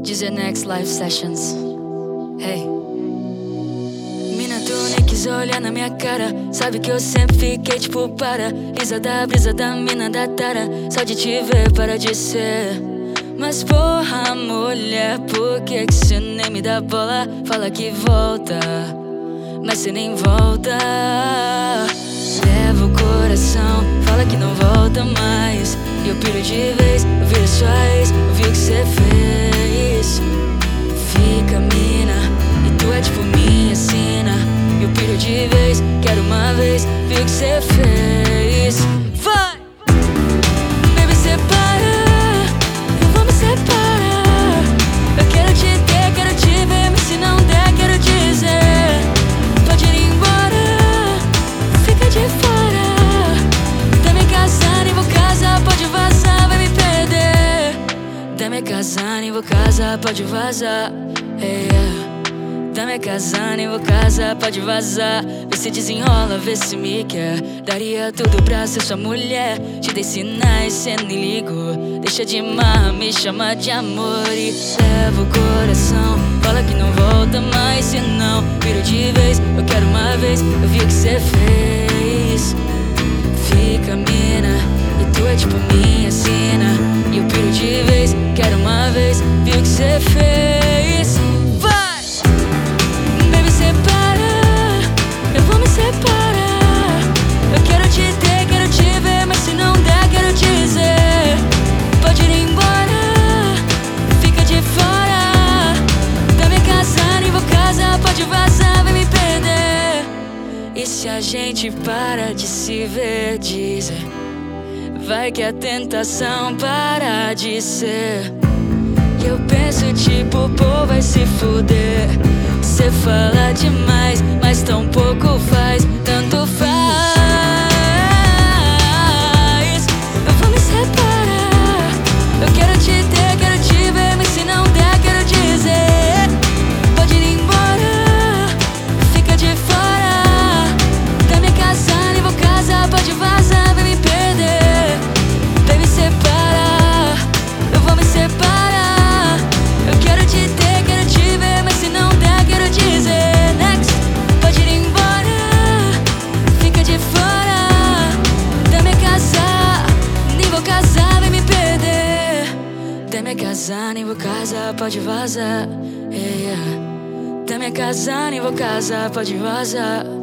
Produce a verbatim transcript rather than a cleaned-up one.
D J Next Live Sessions. Hey. Mina, tu nem quis olhar na minha cara. Sabe que eu sempre fiquei tipo para. Brisa da brisa da mina da tara. Só de te ver para de ser. Mas porra, mulher, por que que cê nem me dá bola? Fala que volta, mas cê nem volta. Leva o coração, fala que não volta mais. E eu piro de vez, eu viro sua ex. Eu vi o que cê fez. Fica mina, e tu é tipo minha sina. Eu piro de vez, quero uma vez. Vi o que cê fez. Vai! Baby, separa, eu vou me separar. Eu quero te ter, quero te ver, mas se não der, quero dizer. Pode ir embora, fica de fora. Dá-me casar, nem vou casar, pode vazar, vai me perder. Dá-me casar, nem vou casar, pode vazar. Yeah. Dá-me casar, nem vou casar, pode vazar. Vê se desenrola, vê se me quer. Daria tudo pra ser sua mulher. Te dei sinais, cê nem ligou. Deixa de mar, me chama de amor e leva o coração. Fala que não volta mais, se não viro de vez. Eu quero uma vez, eu vi o que cê fez. Fica mina, e tu é tipo minha sina. E eu piro de vez, quero uma vez, vi o que cê fez. Vai! Baby, separa, eu vou me separar. Eu quero te ter, quero te ver, mas se não der, quero dizer. Pode ir embora, fica de fora. Dá-me casar, nem vou casar, pode vazar, vai me perder. E se a gente para de se ver, dizer, vai que a tentação para de ser. Que eu penso tipo, pô, vai se fuder. Cê fala demais, mas tão pouco faz, tanto faz. Eu vou me separar. Eu quero te ter, quero te ver, mas se não der, quero dizer. Pode ir embora, fica de fora. Dá-me casar, nem vou casar, pode vazar, vai me perder. Baby, separa, eu vou me separar. Eu quero te ter, quero te ver, mas se não der, quero dizer. Next, pode ir embora, fica de fora. Dá-me casar, nem vou casar, vai me perder. Dá-me casar, nem vou casar, pode vazar. Yeah, yeah. Dá-me casar, nem vou casar, pode vazar.